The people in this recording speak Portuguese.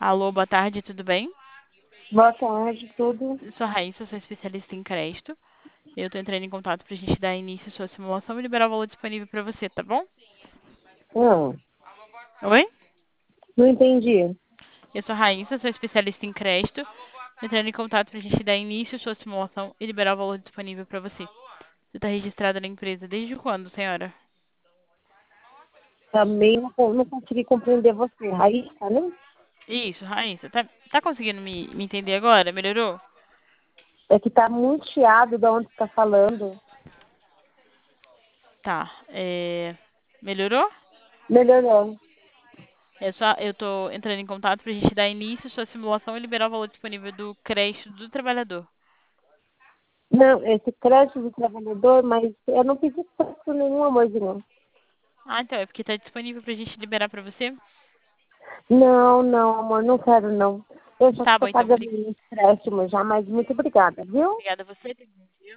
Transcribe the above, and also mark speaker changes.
Speaker 1: Alô, boa tarde, tudo bem?
Speaker 2: Boa tarde, tudo.
Speaker 1: Eu sou a Raíssa, sou especialista em crédito. Eu tô entrando em contato pra gente dar início à sua simulação e liberar o valor disponível pra você, tá bom?
Speaker 2: Não,
Speaker 1: Oi?
Speaker 2: não entendi.
Speaker 1: Eu sou a Raíssa, sou especialista em crédito. Tô entrando em contato pra gente dar início à sua simulação e liberar o valor disponível pra você. Você tá registrada na empresa desde quando, senhora?
Speaker 2: Também não consegui compreender você. Raíssa, né?
Speaker 1: Isso, Raíssa. Tá conseguindo me entender agora? Melhorou?
Speaker 2: É que tá muito chiado de onde você tá falando.
Speaker 1: Tá. Melhorou?
Speaker 2: Melhorou.
Speaker 1: Eu tô entrando em contato pra gente dar início à sua simulação e liberar o valor disponível do crédito do trabalhador.
Speaker 2: Não, esse crédito do trabalhador, mas eu não pedi crédito nenhum, amorzinho.
Speaker 1: Ah, então, é porque tá disponível pra gente liberar pra você?
Speaker 2: Não, não, amor, não quero, não. Eu já
Speaker 1: Tá bom,
Speaker 2: estou
Speaker 1: então.
Speaker 2: pagando esse empréstimo já, mas muito obrigada, viu?
Speaker 1: Obrigada a você.